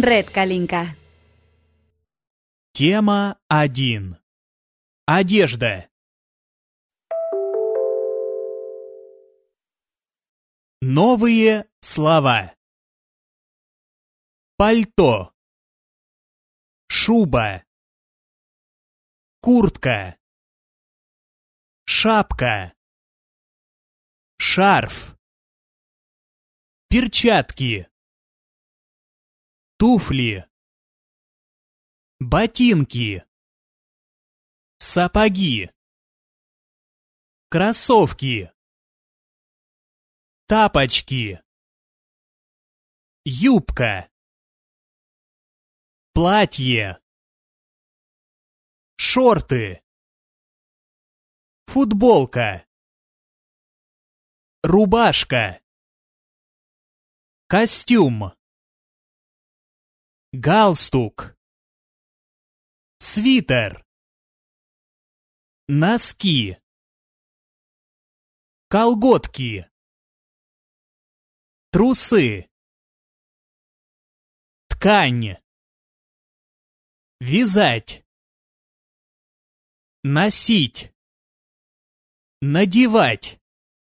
Red, Kalinka. Тема 1. Одежда. Новые слова. Пальто. Шуба. Куртка. Шапка. Шарф. Перчатки. Туфли. Ботинки. Сапоги. Кроссовки. Тапочки. Юбка. Платье. Шорты. Футболка. Рубашка. Костюм. Галстук. Свитер. Носки. Колготки. Трусы. Ткань. Вязать. Носить. Надевать.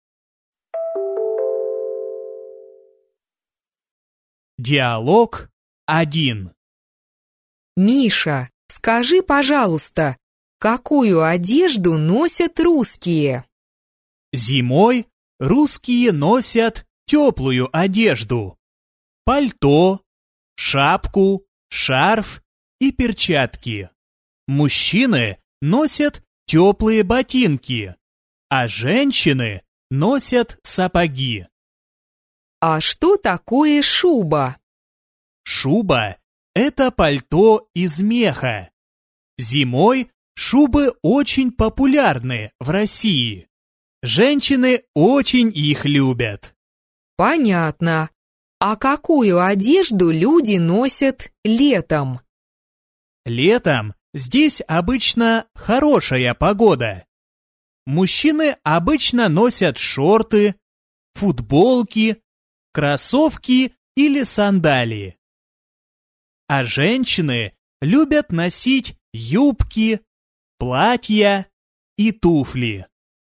Диалог 1. Миша, скажи, пожалуйста, какую одежду носят русские? Зимой русские носят теплую одежду. Пальто, шапку, шарф и перчатки. Мужчины носят теплые ботинки, а женщины носят сапоги. А что такое шуба? Шуба – это пальто из меха. Зимой шубы очень популярны в России. Женщины очень их любят. Понятно. А какую одежду люди носят летом? Летом здесь обычно хорошая погода. Мужчины обычно носят шорты, футболки, кроссовки или сандалии. А женщины любят носить юбки, платья и туфли.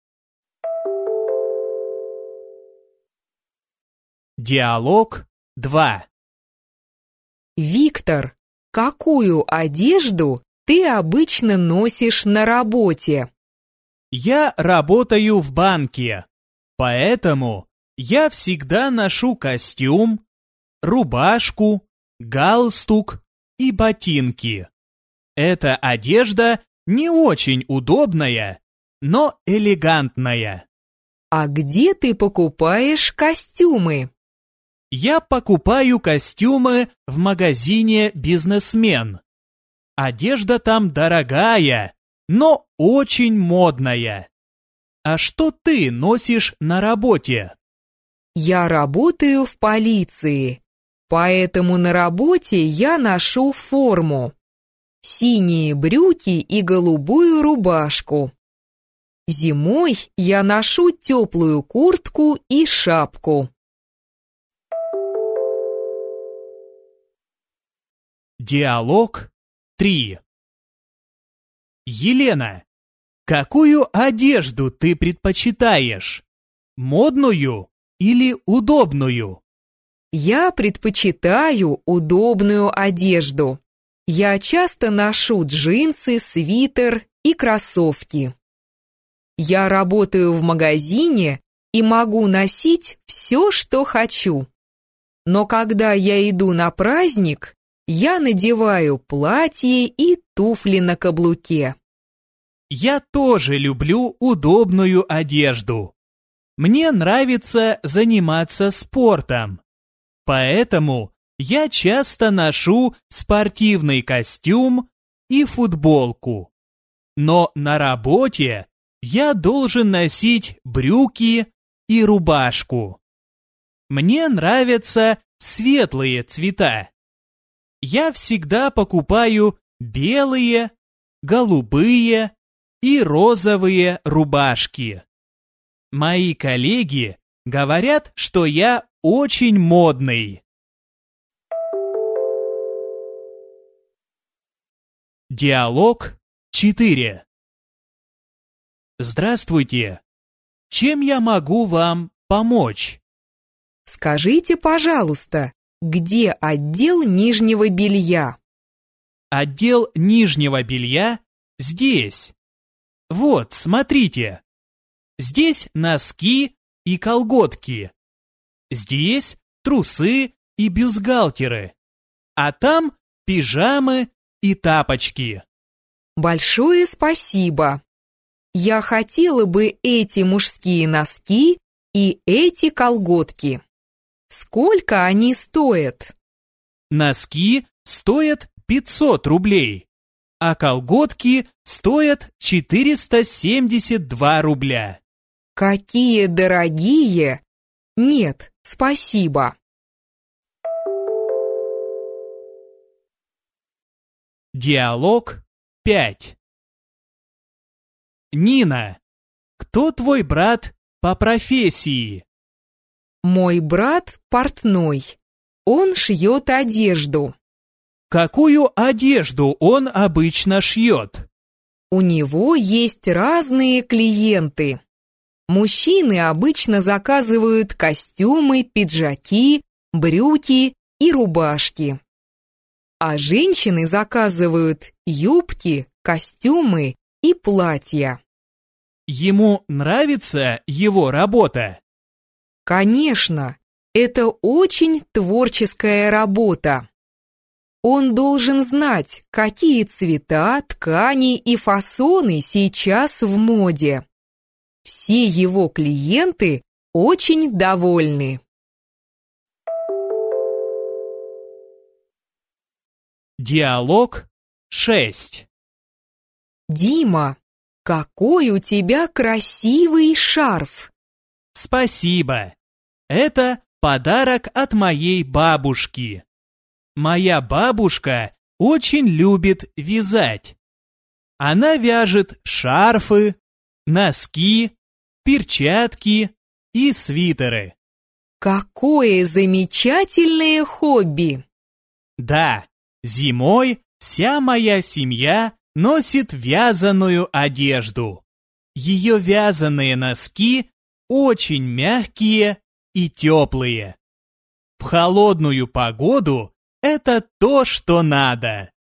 Диалог 2. Виктор, какую одежду ты обычно носишь на работе? Я работаю в банке, поэтому я всегда ношу костюм, рубашку, галстук и ботинки. Эта одежда не очень удобная, но элегантная. А где ты покупаешь костюмы? Я покупаю костюмы в магазине «Бизнесмен». Одежда там дорогая, но очень модная. А что ты носишь на работе? Я работаю в полиции, поэтому на работе я ношу форму. Синие брюки и голубую рубашку. Зимой я ношу теплую куртку и шапку. Диалог 3. Елена, какую одежду ты предпочитаешь? Модную или удобную? Я предпочитаю удобную одежду. Я часто ношу джинсы, свитер и кроссовки. Я работаю в магазине и могу носить все, что хочу. Но когда я иду на праздник, я надеваю платье и туфли на каблуке. Я тоже люблю удобную одежду. Мне нравится заниматься спортом. Поэтому я часто ношу спортивный костюм и футболку. Но на работе я должен носить брюки и рубашку. Мне нравятся светлые цвета. Я всегда покупаю белые, голубые и розовые рубашки. Мои коллеги говорят, что я очень модный. Диалог 4. Здравствуйте. Чем я могу вам помочь? Скажите, пожалуйста, где отдел нижнего белья? Отдел нижнего белья здесь. Вот, смотрите. Здесь носки и колготки. Здесь трусы и бюстгальтеры. А там пижамы и тапочки. Большое спасибо. Я хотела бы эти мужские носки и эти колготки. Сколько они стоят? Носки стоят 500 рублей, а колготки стоят 472 рубля. Какие дорогие! Нет, спасибо. Диалог 5. Нина, кто твой брат по профессии? Мой брат портной. Он шьет одежду. Какую одежду он обычно шьет? У него есть разные клиенты. Мужчины обычно заказывают костюмы, пиджаки, брюки и рубашки. А женщины заказывают юбки, костюмы и платья. Ему нравится его работа? Конечно, это очень творческая работа. Он должен знать, какие цвета, ткани и фасоны сейчас в моде. Все его клиенты очень довольны. Диалог 6. Дима, какой у тебя красивый шарф! Спасибо. Это подарок от моей бабушки. Моя бабушка очень любит вязать. Она вяжет шарфы, носки, перчатки и свитеры. Какое замечательное хобби! Да, зимой вся моя семья носит вязаную одежду. Ее вязаные носки очень мягкие и теплые. В холодную погоду это то, что надо.